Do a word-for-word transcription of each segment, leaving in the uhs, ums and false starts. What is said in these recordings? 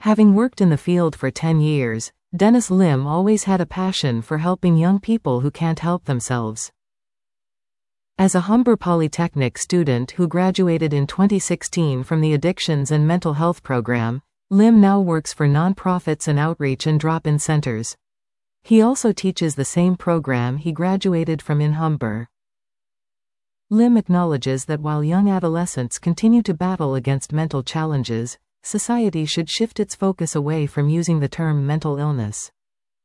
Having worked in the field for ten years, Dennis Lim always had a passion for helping young people who can't help themselves. As a Humber Polytechnic student who graduated in twenty sixteen from the Addictions and Mental Health program, Lim now works for nonprofits and outreach and drop-in centers. He also teaches the same program he graduated from in Humber. Lim acknowledges that while young adolescents continue to battle against mental challenges, society should shift its focus away from using the term mental illness.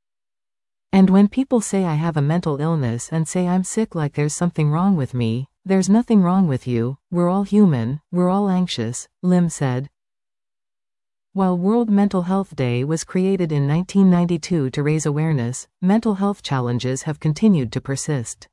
And when people say I have a mental illness and say I'm sick like there's something wrong with me, there's nothing wrong with you, we're all human, we're all anxious, Lim said. While World Mental Health Day was created in nineteen ninety-two to raise awareness, mental health challenges have continued to persist.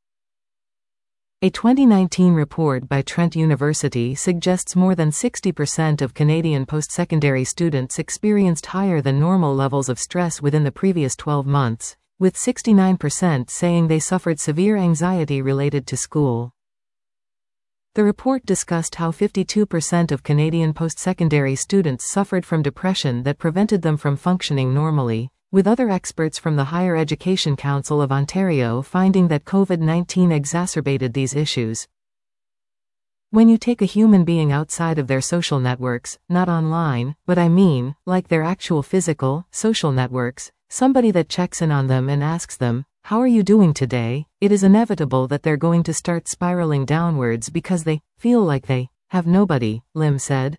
A twenty nineteen report by Trent University suggests more than sixty percent of Canadian post-secondary students experienced higher than normal levels of stress within the previous twelve months, with sixty-nine percent saying they suffered severe anxiety related to school. The report discussed how fifty-two percent of Canadian post-secondary students suffered from depression that prevented them from functioning normally, with other experts from the Higher Education Council of Ontario finding that COVID nineteen exacerbated these issues. When you take a human being outside of their social networks, not online, but I mean, like their actual physical, social networks, somebody that checks in on them and asks them, "How are you doing today?" it is inevitable that they're going to start spiraling downwards because they feel like they have nobody, Lim said.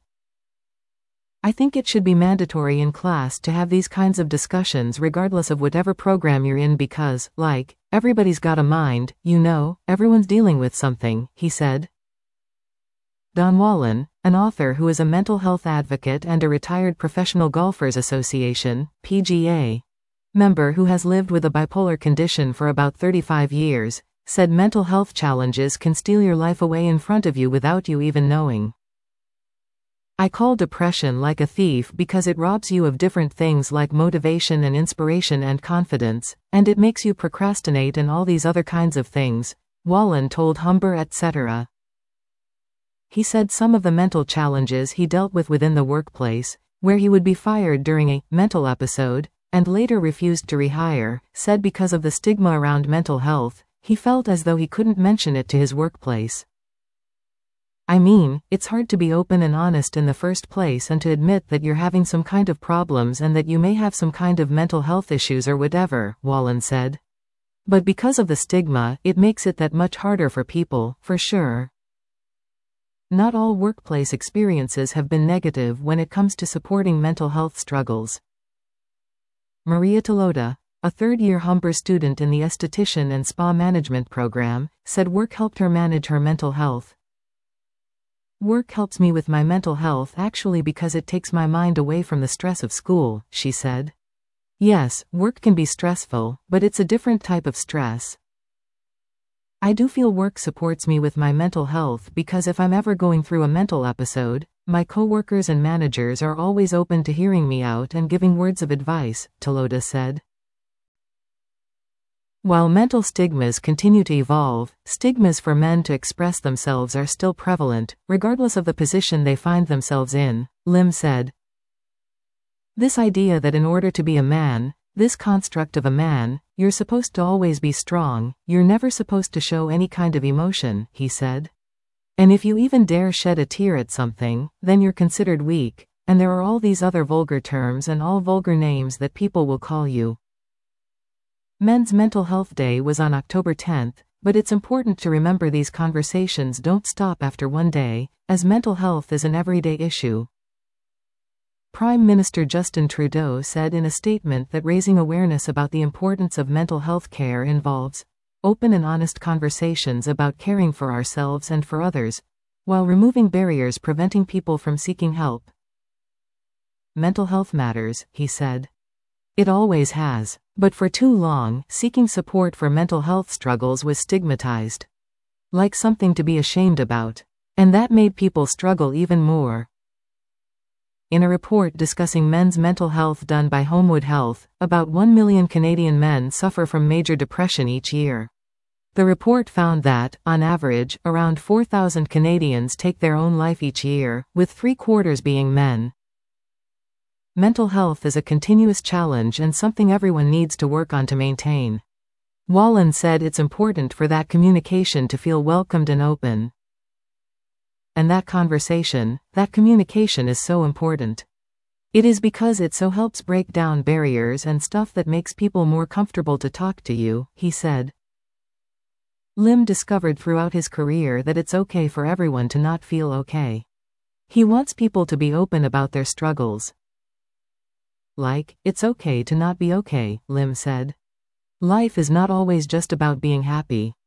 I think it should be mandatory in class to have these kinds of discussions regardless of whatever program you're in because, like, everybody's got a mind, you know, everyone's dealing with something, he said. Don Wallen, an author who is a mental health advocate and a retired Professional Golfers Association, P G A, member who has lived with a bipolar condition for about thirty-five years, said mental health challenges can steal your life away in front of you without you even knowing. I call depression like a thief because it robs you of different things like motivation and inspiration and confidence, and it makes you procrastinate and all these other kinds of things, Wallen told Humber et cetera. He said some of the mental challenges he dealt with within the workplace, where he would be fired during a mental episode, and later refused to rehire, said because of the stigma around mental health, he felt as though he couldn't mention it to his workplace. I mean, it's hard to be open and honest in the first place and to admit that you're having some kind of problems and that you may have some kind of mental health issues or whatever, Wallen said. But because of the stigma, it makes it that much harder for people, for sure. Not all workplace experiences have been negative when it comes to supporting mental health struggles. Maria Toloda, a third-year Humber student in the Esthetician and Spa Management program, said work helped her manage her mental health. Work helps me with my mental health actually because it takes my mind away from the stress of school, she said. Yes, work can be stressful, but it's a different type of stress. I do feel work supports me with my mental health because if I'm ever going through a mental episode, my coworkers and managers are always open to hearing me out and giving words of advice, Toloda said. While mental stigmas continue to evolve, stigmas for men to express themselves are still prevalent, regardless of the position they find themselves in, Lim said. This idea that in order to be a man, this construct of a man, you're supposed to always be strong, you're never supposed to show any kind of emotion, he said. And if you even dare shed a tear at something, then you're considered weak, and there are all these other vulgar terms and all vulgar names that people will call you. Men's Mental Health Day was on October tenth, but it's important to remember these conversations don't stop after one day, as mental health is an everyday issue. Prime Minister Justin Trudeau said in a statement that raising awareness about the importance of mental health care involves open and honest conversations about caring for ourselves and for others, while removing barriers preventing people from seeking help. Mental health matters, he said. It always has. But for too long, seeking support for mental health struggles was stigmatized. Like something to be ashamed about. And that made people struggle even more. In a report discussing men's mental health done by Homewood Health, about one million Canadian men suffer from major depression each year. The report found that, on average, around four thousand Canadians take their own life each year, with three quarters being men. Mental health is a continuous challenge and something everyone needs to work on to maintain. Wallen said it's important for that communication to feel welcomed and open. And that conversation, that communication is so important. It is because it so helps break down barriers and stuff that makes people more comfortable to talk to you, he said. Lim discovered throughout his career that it's okay for everyone to not feel okay. He wants people to be open about their struggles. Like, it's okay to not be okay, Lim said. Life is not always just about being happy.